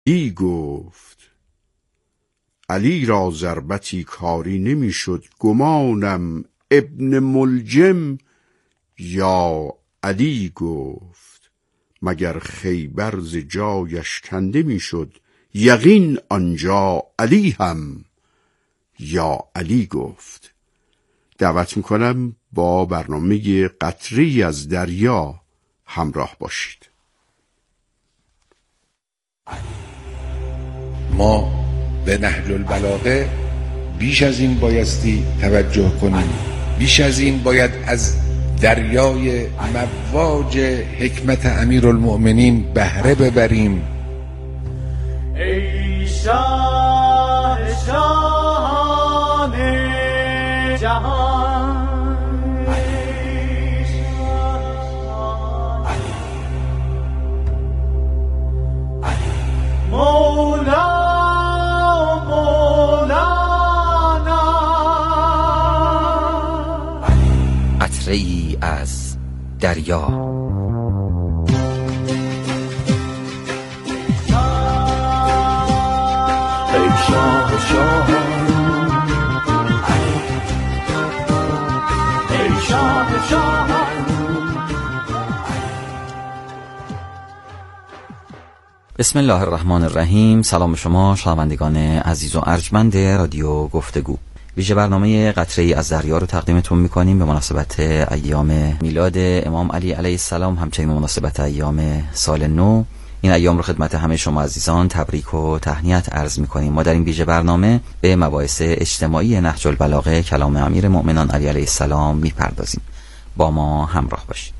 ای گفت علی را ضربتی کاری نمیشد، گمانم ابن ملجم یا علی گفت، مگر خیبر ز جایش کنده میشد، یقین آنجا علی هم یا علی گفت. دعوت میکنم با برنامه قطره‌ای از دریا همراه باشید. ما به نهج البلاغه بیش از این بایستی توجه کنیم، بیش از این باید از دریای مواج حکمت امیرالمؤمنین بهره ببریم. ای شاه شاهان جهان، مولا قطره‌ای از دریا. ای شاه شاهان، ای شاه شاهان. بسم الله الرحمن الرحیم. سلام شما شنوندگان عزیز و ارجمند رادیو گفتگو. ویژه برنامه قطره‌ای از دریا رو تقدیمتون می‌کنیم به مناسبت ایام میلاد امام علی علیه السلام، همچنین به مناسبت ایام سال نو. این ایام رو خدمت همه شما عزیزان تبریک و تهنیت عرض می‌کنیم. ما در این ویژه برنامه به مباحث اجتماعی نهج البلاغه کلام امیر مؤمنان علی علیه السلام می‌پردازیم. با ما همراه باشید.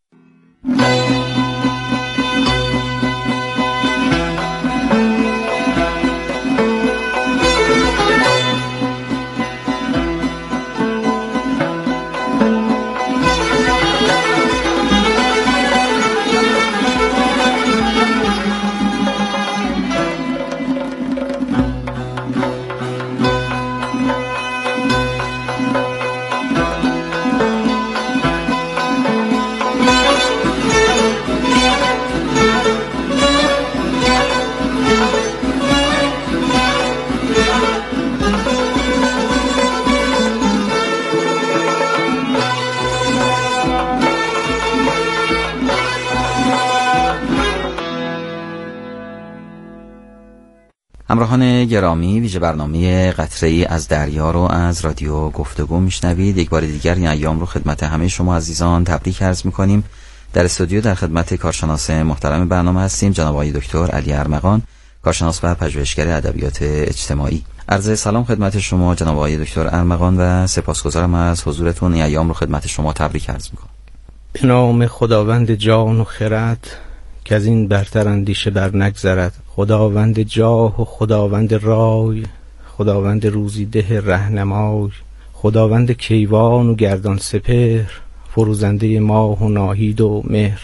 همراهان گرامی، ویژه برنامه قطره‌ای از دریا رو از رادیو گفتگو میشنوید. یک بار دیگر این ایام رو خدمت همه شما عزیزان تبریک عرض میکنیم. در استودیو در خدمت کارشناس محترم برنامه هستیم، جناب آقای دکتر علی ارمغان، کارشناس و پژوهشگر ادبیات اجتماعی. عرض سلام خدمت شما جناب آقای دکتر ارمغان و سپاسگزارم از حضورتون. این ایام رو خدمت شما تبریک عرض میکنم. به نام خداوند جان و خرد که از این برتر اندیشه بر نگذرد، خداوند جاه و خداوند رای، خداوند روزی ده رهنمای، خداوند کیوان و گردان سپهر، فروزنده ماه و ناهید و مهر.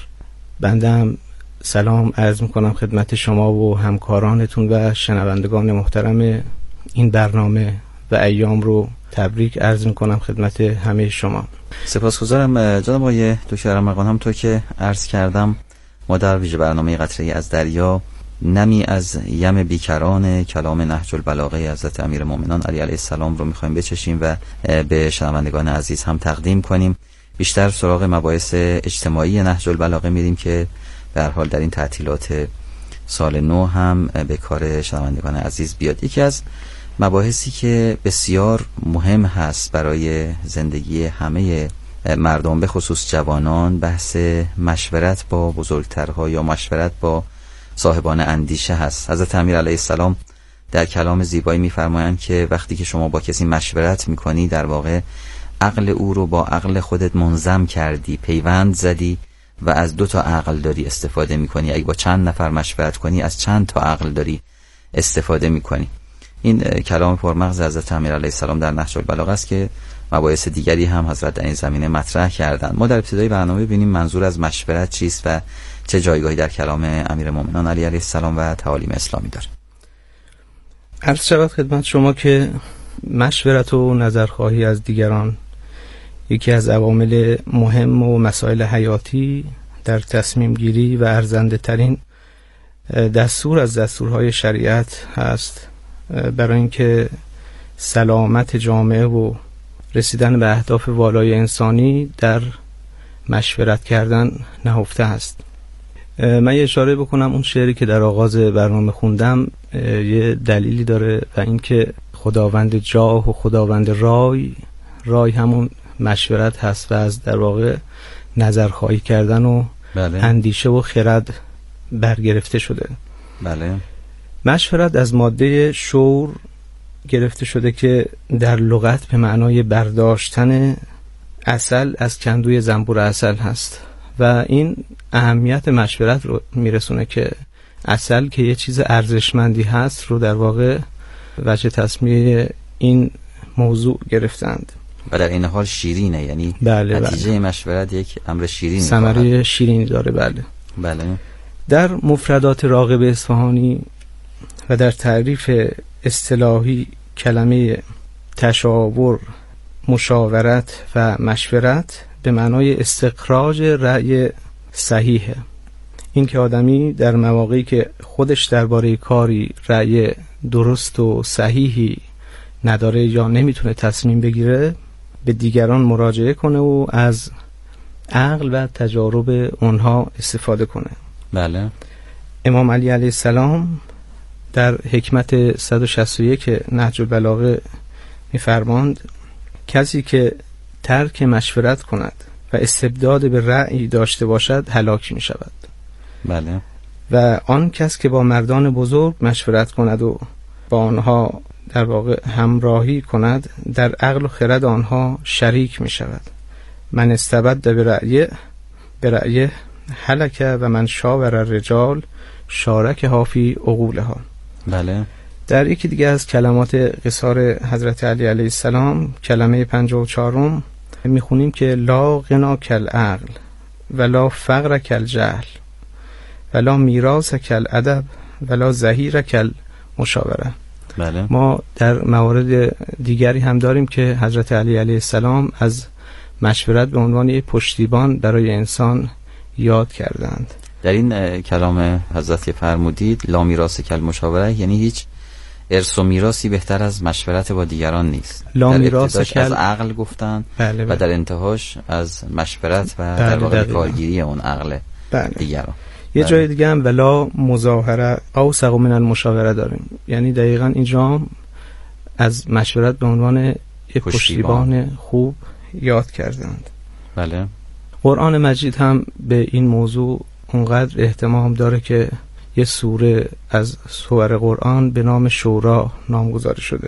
بندم سلام عرض میکنم خدمت شما و همکارانتون و شنوندگان محترم این برنامه و ایام رو تبریک عرض میکنم خدمت همه شما. سپاسگزارم جناب آقای دکتر ارمغان. همونطور که عرض کردم ما در ویژه برنامه قطره‌ای از دریا نمی از یم بیکران کلام نهج البلاغه حضرت امیرالمؤمنان علی علیه السلام رو می‌خوایم بچشیم و به شنوندگان عزیز هم تقدیم کنیم. بیشتر سراغ مباحث اجتماعی نهج البلاغه میریم که به هر حال در این تعطیلات سال نو هم به کار شنوندگان عزیز بیاد. یکی از مباحثی که بسیار مهم هست برای زندگی همه مردم به خصوص جوانان، بحث مشورت با بزرگترها یا مشورت با صاحبان اندیشه هست. حضرت امیر علیه السلام در کلام زیبایی می‌فرمایند که وقتی که شما با کسی مشورت می‌کنی در واقع عقل او رو با عقل خودت منظم کردی، پیوند زدی و از 2 تا عقل داری استفاده می‌کنی. اگه با چند نفر مشورت کنی از چند تا عقل داری استفاده می‌کنی. این کلام پرمغز حضرت امیر علیه السلام در نهج البلاغه است که مباحث دیگری هم حضرت در این زمینه مطرح کردند. ما در ابتدای برنامه ببینیم منظور از مشورت چیست و چه جایگاهی در کلام امیرالمؤمنان علی علیه السلام و تعالیم اسلامی داره. عرض شود خدمت شما که مشورت و نظرخواهی از دیگران یکی از عوامل مهم و مسائل حیاتی در تصمیم گیری و ارزنده ترین دستور از دستورهای شریعت هست برای اینکه سلامت جامعه و رسیدن به اهداف والای انسانی در مشورت کردن نهفته است. من یه اشاره بکنم، اون شعری که در آغاز برنامه خوندم یه دلیلی داره و اینکه خداوند جاه و خداوند رای همون مشورت هست و از در واقع نظرخواهی کردن و اندیشه و خرد برگرفته شده. بله. مشورت از ماده شور گرفته شده که در لغت به معنای برداشتن عسل از کندوی زنبور عسل هست و این اهمیت مشورت رو میرسونه که عسل که یه چیز ارزشمندی هست رو در واقع وجه تسمیه این موضوع گرفتند و در این حال شیرینه، یعنی نتیجه مشورت یک امر شیرینی، ثمره شیرینی داره. بله. در مفردات راغب اصفهانی و در تعریف اصطلاحی کلمه تشاور، مشاورت و مشورت به معنای استخراج رأی صحیحه. این که آدمی در مواقعی که خودش درباره کاری رأی درست و صحیحی نداره یا نمیتونه تصمیم بگیره، به دیگران مراجعه کنه و از عقل و تجارب اونها استفاده کنه. بله. امام علی علیه السلام در حکمت 161 نهج البلاغه می‌فرماند کسی که ترک مشورت کند و استبداد به رأی داشته باشد هلاک می شود. بله. و آن کس که با مردان بزرگ مشورت کند و با آنها در واقع همراهی کند در عقل و خرد آنها شریک می شود. من استبد به رأیه هلک و من شاور الرجال شارک هافی عقولها. بله. در یکی دیگه از کلمات قصار حضرت علی علیه السلام، کلمه 54 میخونیم که لا غنا کل عقل ولا فقر کل جهل ولا میراث کل ادب ولا زهیر کل مشاوره. بله. ما در موارد دیگری هم داریم که حضرت علی علیه السلام از مشورت به عنوان یک پشتیبان برای انسان یاد کردند. در این کلام حضرت که فرمودید لا میراث کل مشاوره، یعنی هیچ ارث و میراثی بهتر از مشورت با دیگران نیست. لا در میراث ابتداش از عقل گفتن. بله. و در انتهاش از مشورت و در واقع کارگیری اون عقل دیگران. یه جای دیگه هم ولا مظاهره اوثق من المشاوره داریم، یعنی دقیقاً اینجا از مشورت به عنوان یک پشتیبان خوب یاد کردند. بله. قرآن مجید هم به این موضوع اونقدر اهتمام داره که یه سوره از سور قرآن به نام شورا نامگذاری شده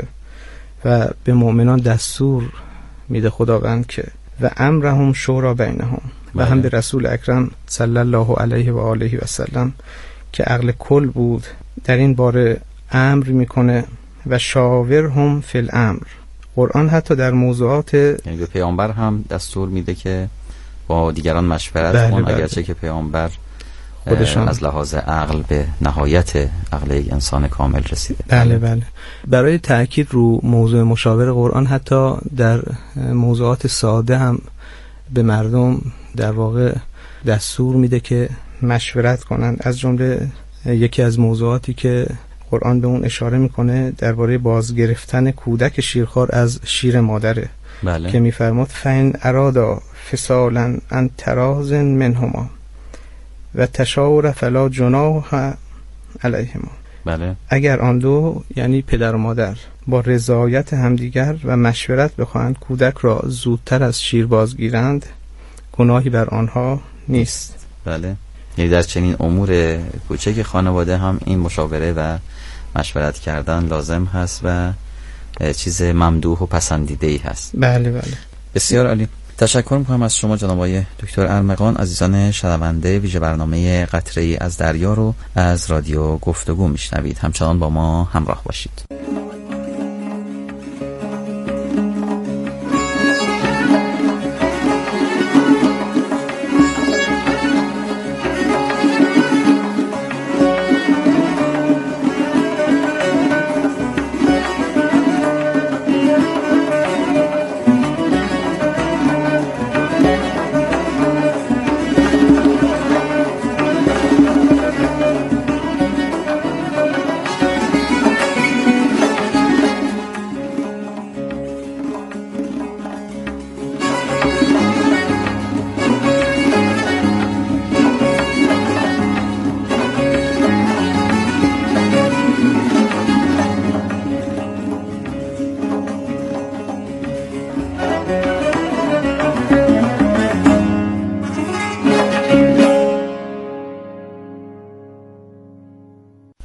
و به مؤمنان دستور میده خداوند که و امرهم شورا بینهم و هم به رسول اکرم صلی الله علیه و آله و سلم که عقل کل بود در این باره امر میکنه و شاورهم فی الامر. قرآن حتی در موضوعات یعنی به پیامبر هم دستور میده که با دیگران مشورت کن، اگرچه که پیامبر خودشان از لحاظ عقل به نهایت عقل یک انسان کامل رسیده. بله. برای تأکید رو موضوع مشاور قرآن حتی در موضوعات ساده هم به مردم در واقع دستور میده که مشورت کنند. از جمله یکی از موضوعاتی که قرآن به اون اشاره میکنه درباره بازگرفتن کودک شیرخوار از شیر مادره. بله. که میفرماد فین ارادا فصالا ان تراز منهما و تشاور فلا جناح علیهما. بله. اگر آن دو یعنی پدر و مادر با رضایت همدیگر و مشورت بخواهند کودک را زودتر از شیر بازگیرند گناهی بر آنها نیست. بله. یعنی در چنین امور کوچک خانواده هم این مشاوره و مشورت کردن لازم هست و چیز ممدوح و پسندیده‌ای هست. بله. بسیار عالی. تشکر میکنم از شما جناب آقای دکتر ارمغان. عزیزان شنونده ویژه برنامه قطره‌ای از دریا رو از رادیو گفتگو میشنوید. همچنان با ما همراه باشید.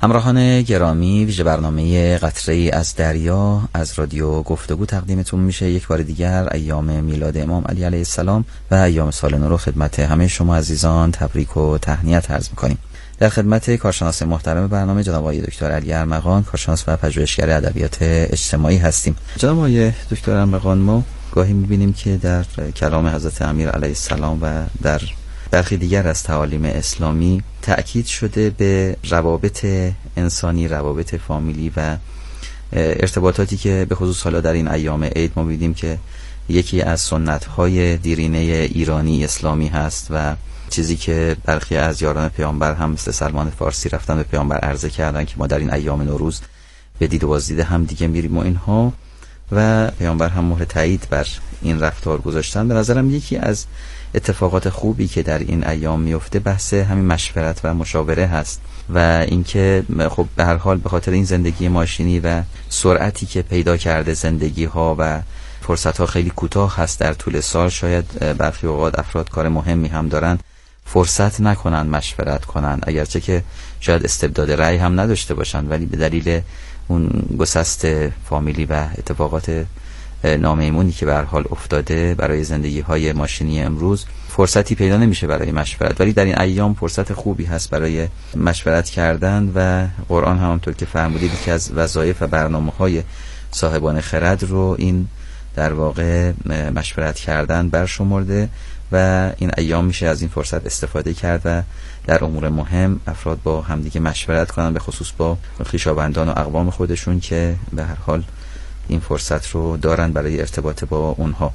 همراهان گرامی، ویژه برنامه قطره‌ای از دریا از رادیو گفتگو تقدیمتون میشه. یک بار دیگر ایام میلاد امام علی علیه السلام و ایام سال نو رو خدمت همه شما عزیزان تبریک و تهنیت عرض می‌کنیم. در خدمت کارشناس محترم برنامه جناب آقای دکتر علی ارمغان، کارشناس و پژوهشگر ادبیات اجتماعی هستیم. جناب آقای دکتر ارمغان، ما گاهی می‌بینیم که در کلام حضرت امیر علیه السلام و در برخی دیگر از تعالیم اسلامی تأکید شده به روابط انسانی، روابط فامیلی و ارتباطاتی که به خصوص حالا در این ایام عید ما می‌بینیم که یکی از سنت‌های دیرینه ایرانی اسلامی هست و چیزی که برخی از یاران پیامبر هم مثل سلمان فارسی رفتن به پیامبر عرضه کردن که ما در این ایام نوروز به دید و بازدید هم دیگه میریم و اینها، و پیامبر هم مهر تایید بر این رفتار گذاشتن. به نظرم یکی از اتفاقات خوبی که در این ایام میفته بحث همین مشورت و مشاوره هست و اینکه خب به هر حال به خاطر این زندگی ماشینی و سرعتی که پیدا کرده زندگی ها و فرصت ها خیلی کوتاه هست در طول سال، شاید برخی اوقات افراد کار مهمی هم دارن فرصت نکنن مشورت کنن، اگرچه که شاید استبداد رأی هم نداشته باشن، ولی به دلیل اون گسست فامیلی و اتفاقات نامیمونی که به هر حال افتاده برای زندگی های ماشینی امروز فرصتی پیدا نمیشه برای مشورت. ولی در این ایام فرصت خوبی هست برای مشورت کردن و قرآن همونطور که فرمودید که از وظایف و برنامه‌های صاحبان خرد رو این در واقع مشورت کردن برشمرده و این ایام میشه از این فرصت استفاده کرد و در امور مهم افراد با همدیگه مشورت کنن، به خصوص با خویشاوندان و اقوام خودشون که به هر حال این فرصت رو دارن برای ارتباط با اونها.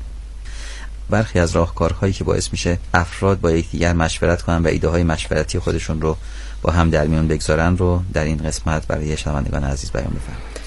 برخی از راهکارهایی که باعث میشه افراد با یکدیگر مشورت کنن و ایده های مشورتی خودشون رو با هم در میون بگذارن رو در این قسمت برای شنوندگان عزیز بیان بفرمایید.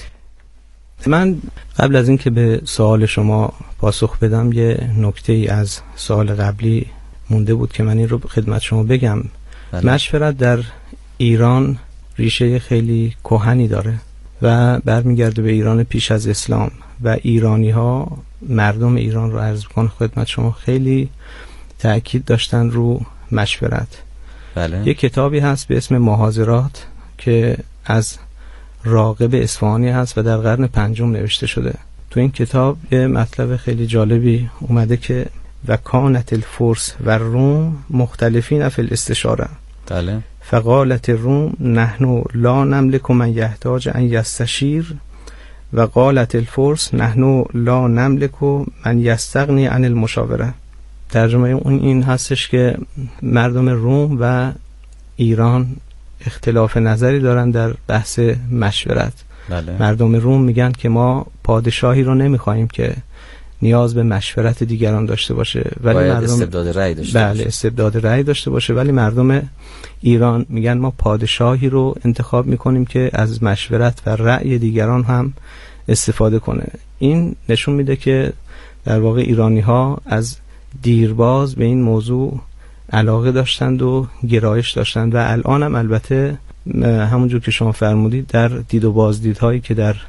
من قبل از اینکه به سوال شما پاسخ بدم یه نکته ای از سوال قبلی مونده بود که من این رو خدمت شما بگم. بله. مشورت در ایران ریشه خیلی کهنی داره و برمیگرده به ایران پیش از اسلام و ایرانی ها، مردم ایران رو عرض کنم خدمت شما، خیلی تأکید داشتن رو مشورت. بله. یه کتابی هست به اسم محاضرات که از راغب اصفهانی هست و در قرن 5 نوشته شده. تو این کتاب یه مطلب خیلی جالبی اومده که و کانت الفرس و روم مختلفین فی الاستشاره. بله. فقالت الروم نحن لا نملك من يحتاج ان يستشير و قالت الفرس نحن لا نملك من يستغني عن المشاوره. ترجمه اون این هستش که مردم روم و ایران اختلاف نظری دارن در بحث مشورت. بله. مردم روم میگن که ما پادشاهی رو نمیخوایم که نیاز به مشورت دیگران داشته باشه، ولی مردم استبداد رأی داشته باشه. بله، استبداد رأی داشته باشه، ولی مردم ایران میگن ما پادشاهی رو انتخاب میکنیم که از مشورت و رأی دیگران هم استفاده کنه. این نشون میده که در واقع ایرانی ها از دیرباز به این موضوع علاقه داشتند و گرایش داشتند و الان هم البته همونجور که شما فرمودید در دید و بازدیدهایی که در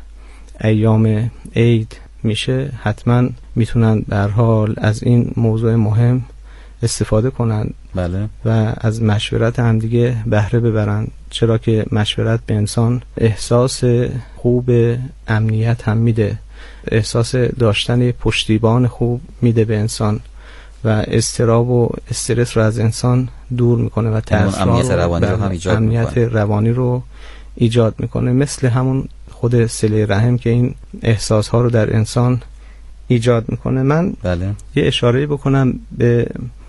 ایام عید میشه حتما میتونن به هر حال از این موضوع مهم استفاده کنن. بله. و از مشورت هم دیگه بهره ببرن، چرا که مشورت به انسان احساس خوب امنیت هم میده، احساس داشتن پشتیبان خوب میده به انسان و اضطراب و استرس رو از انسان دور میکنه و امنیت روانی رو هم ایجاد امنیت روانی رو ایجاد میکنه، مثل همون خود صله رحم که این احساس ها رو در انسان ایجاد میکنه. من بله. یه اشاره بکنم به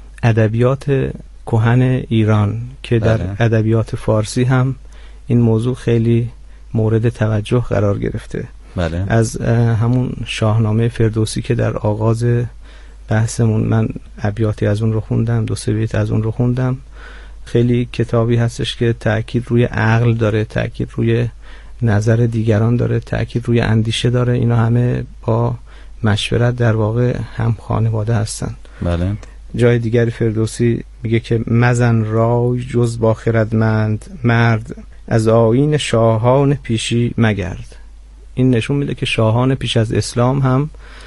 ادبیات کهن ایران که بله. در ادبیات فارسی هم این موضوع خیلی مورد توجه قرار گرفته. بله. از همون شاهنامه فردوسی که در آغاز بحثمون من ابیاتی از اون رو خوندم، 2-3 بیت از اون رو خوندم. خیلی کتابی هستش که تأکید روی عقل داره، تأکید روی نظر دیگران داره، تأکید روی اندیشه داره. اینا همه با مشورت در واقع هم خانواده هستن. بله. جای دیگری فردوسی میگه که مزن رای جز با خردمند مرد، از آیین شاهان پیشی مگرد. این نشون میده که شاهان پیش از اسلام هم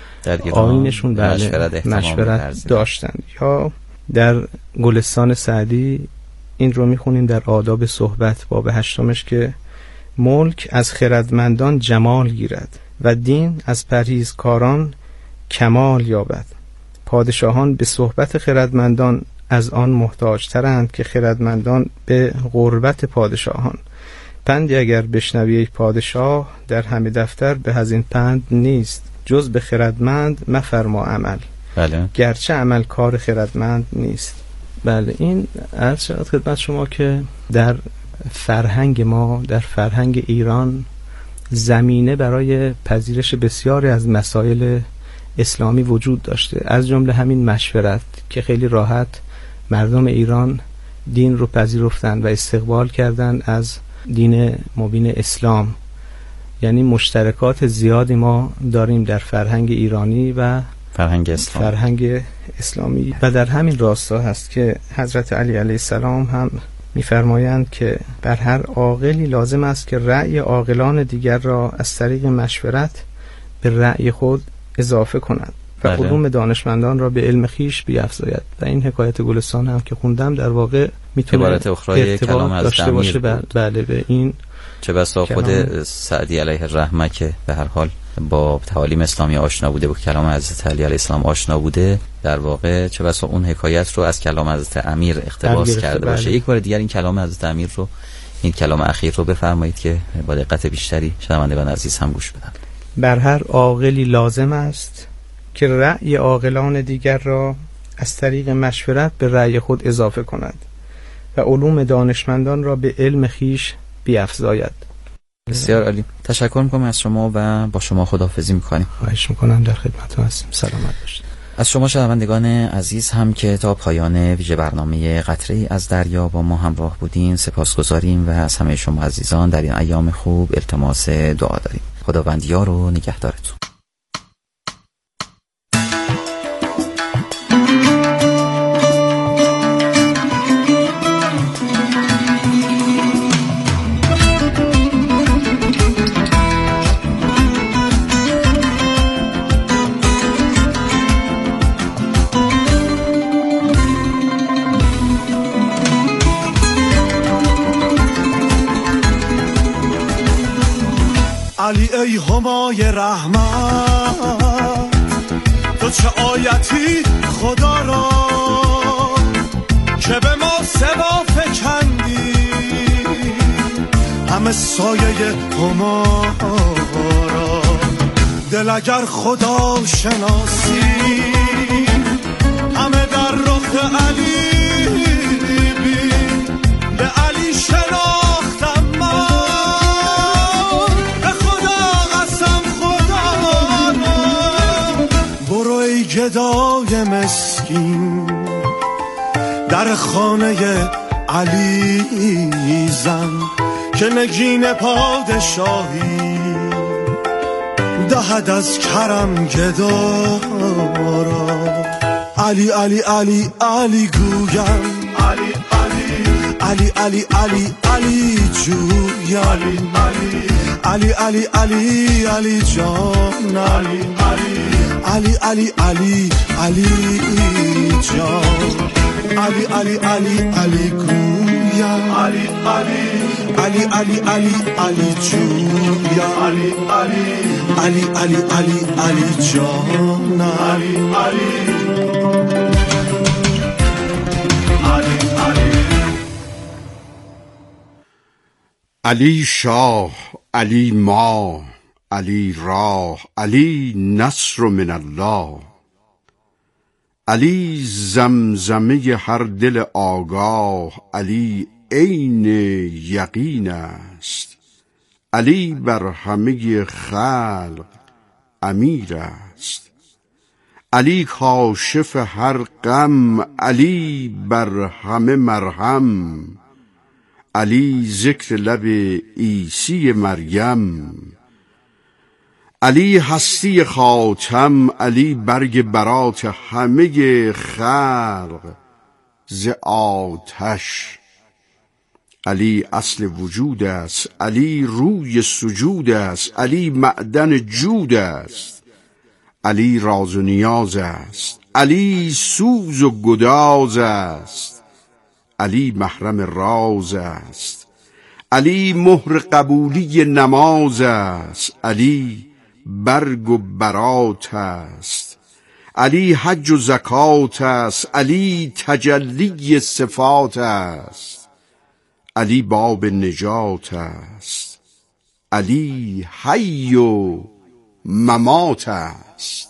آیینشون مشورت داشتن. یا در گلستان سعدی این رو میخونیم در آداب صحبت باب 8 که ملک از خردمندان جمال گیرد و دین از پرهیزکاران کمال یابد. پادشاهان به صحبت خردمندان از آن محتاج‌ترند که خردمندان به غربت پادشاهان. پندی اگر بشنوی یک پادشاه، در همه دفتر به از این پند نیست، جز به خردمند مفرما عمل. بله. گرچه عمل کار خردمند نیست. بله، این عرض شد خدمت شما که در فرهنگ ما، در فرهنگ ایران، زمینه برای پذیرش بسیاری از مسائل اسلامی وجود داشته، از جمله همین مشورت که خیلی راحت مردم ایران دین رو پذیرفتن و استقبال کردن از دین مبین اسلام. یعنی مشترکات زیادی ما داریم در فرهنگ ایرانی و فرهنگ اسلامی و در همین راستا هست که حضرت علی علیه السلام هم می‌فرمایند که بر هر عاقلی لازم است که رأی عاقلان دیگر را از طریق مشورت به رأی خود اضافه کند و علوم دانشمندان را به علم خیش بیفزاید. و این حکایت گلستان هم که خوندم در واقع میتونه ارتباط داشته باشه بله به این. چه بسا خود سعدی علیه الرحمه که به هر حال با تعالیم اسلامی آشنا بوده، با کلام حضرت علی علیه السلام آشنا بوده، در واقع چه بسا اون حکایت رو از کلام حضرت امیر اقتباس کرده باشه. یک بار دیگر این کلام حضرت امیر رو، این کلام اخیر رو بفرمایید که با دقت بیشتری شنوندگان عزیز هم گوش بدن. بر هر عاقلی لازم است که رأی عاقلان دیگر را از طریق مشورت به رأی خود اضافه کند و علوم دانشمندان را به علم خیش بیفزاید. بسیار عالی. تشکر میکنم از شما و با شما خداحافظی میکنیم. خواهش میکنم، در خدمتتون هستیم. سلامت باشید. از شما شنوندگان عزیز هم که تا پایان ویژه برنامه قطره‌ای از دریا با ما همراه بودین سپاسگزاریم و از همه شما عزیزان در این ایام خوب التماس دعا داریم. خداوند یار و نگهدارتون. علی ای همای رحمت، تو چه آیتی خدا را که به ما سوا فکندی، همه سایه هما را دل اگر خدا شناسی، همه در رخ علی بین، به علی شناختم من، به خدا قسم خدا را، برو ای گدای مسکین در خانه علی زن، که نگین پادشاهی دهد از کرم گدا را. علی علی علی علی گویم، علی علی علی علی علی جویم، علی علی علی علی جان، علی علی علی علی جان، علی علی علی علی گویم، علی علی علی علی علی جویم، علی علی علی علی جان، علی شاه، علی ما، علی راه، علی نصر من الله، علی زمزمه هر دل آگاه، علی عین یقین است، علی بر همه خلق امیر است، علی کاشف هر غم، علی بر همه مرهم، علی ذکر لب عیسی مریم، علی هستی خاتم، علی برگ برات همه خلق ز آتش، علی اصل وجود است، علی روی سجود است، علی معدن جود است، علی راز و نیاز است، علی سوز و گداز است، علی محرم راز است، علی مهر قبولی نماز است، علی برگ و برات است، علی حج و زکات است، علی تجلی صفات است، علی باب نجات است، علی حی و ممات است.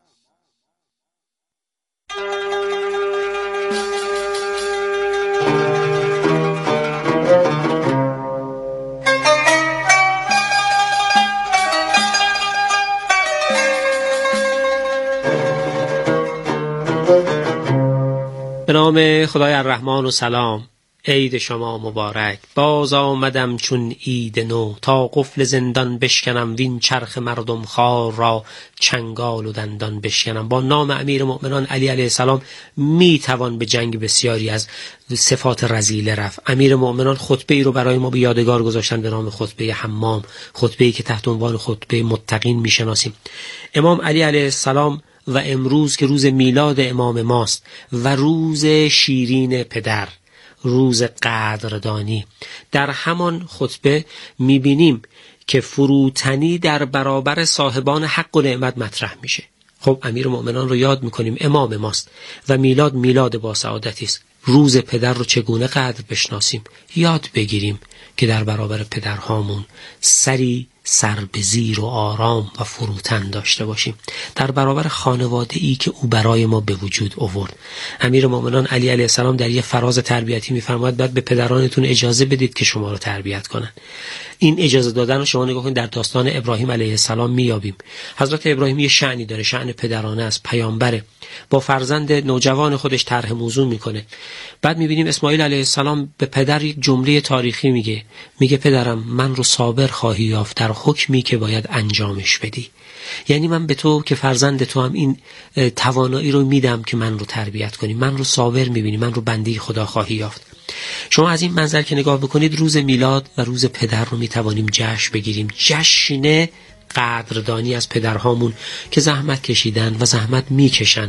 به نام خدای الرحمن و سلام. عید شما مبارک. باز آمدم چون عید نو، تا قفل زندان بشکنم وین چرخ مردم خوار را چنگال و دندان بشکنم. با نام امیر مؤمنان علی علیه السلام می توان به جنگ بسیاری از صفات رذیله رفت. امیر مؤمنان خطبه ای رو برای ما به یادگار گذاشتن به نام خطبه حمام، خطبه ای که تحت عنوان خطبه متقین می شناسیم. امام علی علیه السلام و امروز که روز میلاد امام ماست و روز شیرین پدر، روز قدردانی، در همان خطبه میبینیم که فروتنی در برابر صاحبان حق و نعمت مطرح میشه. خب امیر مؤمنان رو یاد میکنیم، امام ماست و میلاد با سعادتی است. روز پدر رو چگونه قدر بشناسیم، یاد بگیریم که در برابر پدرهامون سری سر به زیر و آرام و فروتن داشته باشیم، در برابر خانواده ای که او برای ما به وجود آورد. امیر مؤمنان علی علیه السلام در یه فراز تربیتی میفرماید بعد به پدرانتون اجازه بدید که شما رو تربیت کنن. این اجازه دادن رو شما نگاه کنید در داستان ابراهیم علیه السلام میابیم. حضرت ابراهیم یه شأنی داره، شأن پدرانه است، پیامبره، با فرزند نوجوان خودش طرح موضوع میکنه. بعد میبینیم اسماعیل علیه السلام به پدر یک جمله تاریخی میگه پدرم من رو صابر خواهی یافت در حکمی که باید انجامش بدی. یعنی من به تو که فرزند تو هم این توانایی رو میدم که من رو تربیت کنی، من رو صابر میبینی، من رو بنده خدا خواهی یافت. شما از این منظر که نگاه بکنید روز میلاد و روز پدر رو میتوانیم جشن بگیریم، جشن قدردانی از پدرهامون که زحمت کشیدن و زحمت میکشن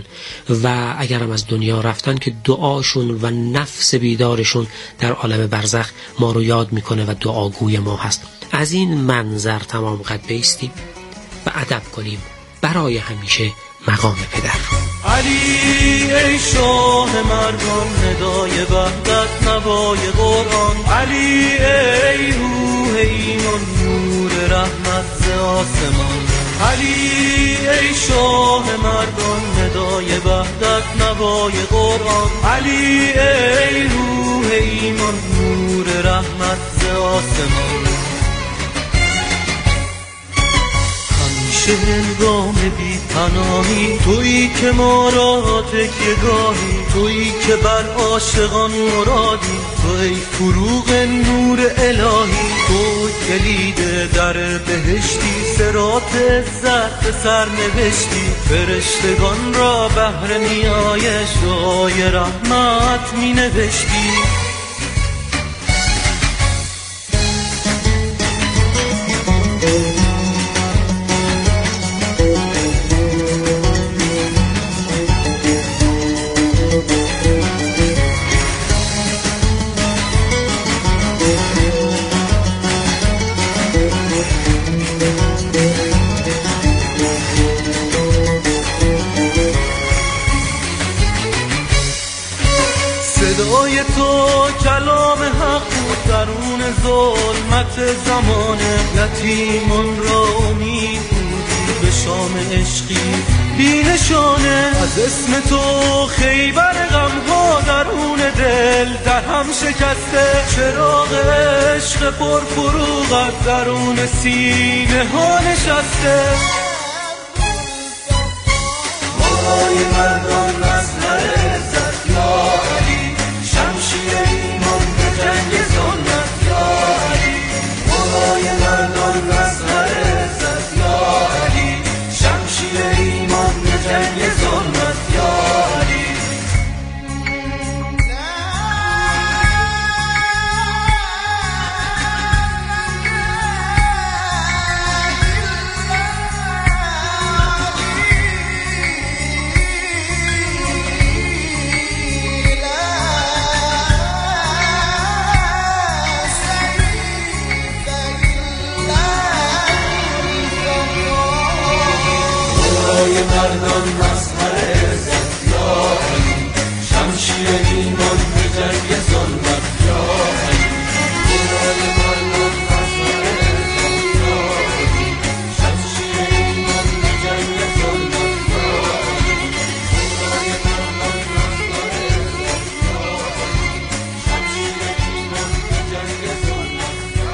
و اگرم از دنیا رفتن که دعاشون و نفس بیدارشون در عالم برزخ ما رو یاد میکنه و دعاگوی ما هست. از این منظر تمام قد بایستیم و ادب کنیم برای همیشه مقام پدر. علی ای شاه مردان، ندای وحدت نوای قرآن، علی ای روح ایمان، نور رحمت ز آسمان، علی ای شاه مردان، ندای وحدت نوای قرآن، علی ای روح ایمان، نور رحمت ز آسمان. همیشه هنگام بی پناهی تویی که ما را تکیه گاهی، تویی که بر عاشقان مرادی، تویی فروغ نور الهی، توی کلید در بهشتی، صراط عزت به سر نوشتی، فرشتگان را بهر نیایش دعای رحمت می نوشتی. صدای تو کلام حق بود درون ظلمت زمانه، یتیمان را امید بودی به شام عشقی بی نشانه. از اسم تو خیبر غمها درون دل در هم شکسته، چراغ عشق پرفروغت درون سینه ها نشسته. مولای مردان مظهر عزت یا علی، شمشیر ایمان به جنگ سنت یا علی، مولای مردان مظهر عزت یا علی، شمشیر ایمان به جنگ سنت یا علی. مردان مظهر عزت یا علی، شمشیر ایمان به جنگ ظلمت یا علی، خدای مردان مظهر عزت یا علی، شمشیر ایمان به جنگ ظلمت یا علی، خدای مردان مظهر عزت یا علی، شمشیر ایمان به جنگ ظلمت یا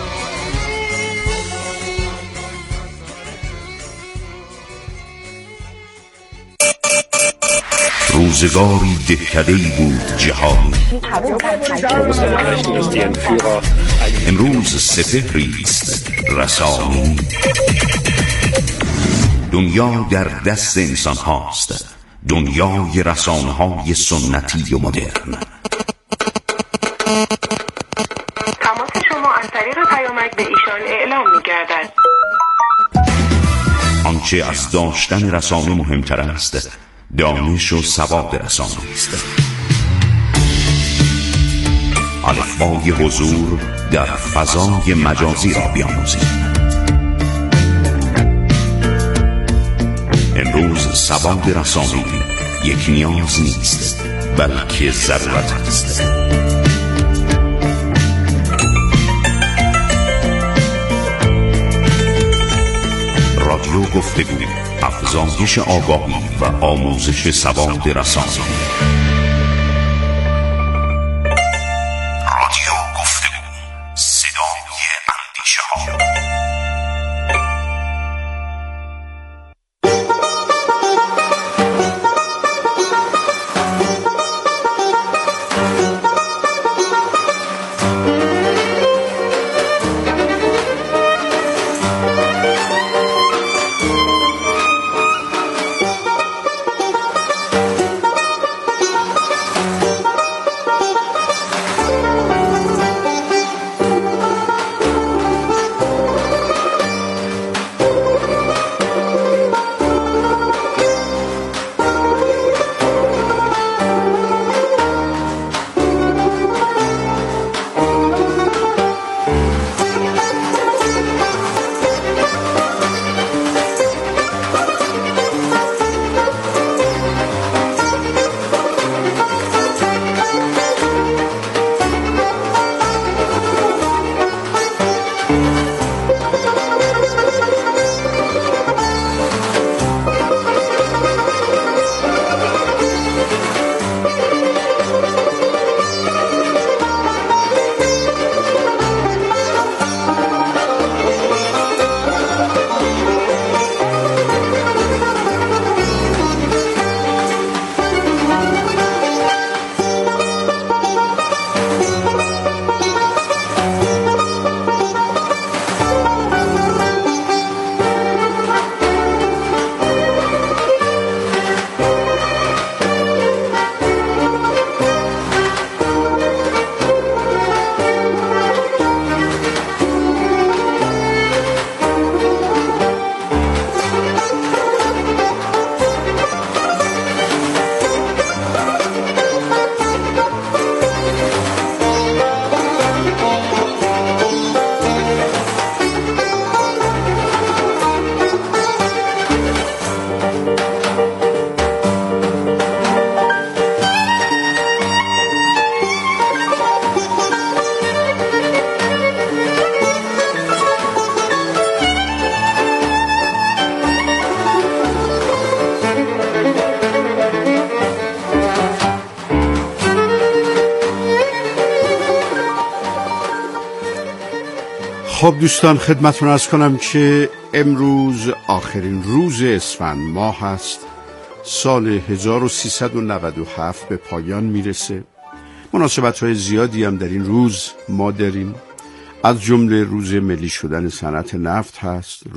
روزگاری دهکده‌ای بود جهان، امروز سپهریست رسانی. دنیا در دست انسان هاست، دنیای رسانه های سنتی و مدرن. تماس شما از طریق پیامک به ایشان اعلام می‌گردد. آنچه از داشتن رسانه مهمتر است، دانش و سواد رسانه است. الفبای حضور در فضای مجازی را بیاموزید. امروز سواد رسانه‌ای یک نیاز نیست، بلکه ضرورت است. رادیو گفتگو، افزایش آگاهی و آموزش سواد رسانه‌ای. رادیو گفتگو، صدای اندیشه ها. خب دوستان، خدمتتون عرض کنم که امروز آخرین روز اسفند ماه است. سال 1397 به پایان میرسه. مناسبت‌های زیادی هم در این روز ما داریم. از جمله روز ملی شدن صنعت نفت هست،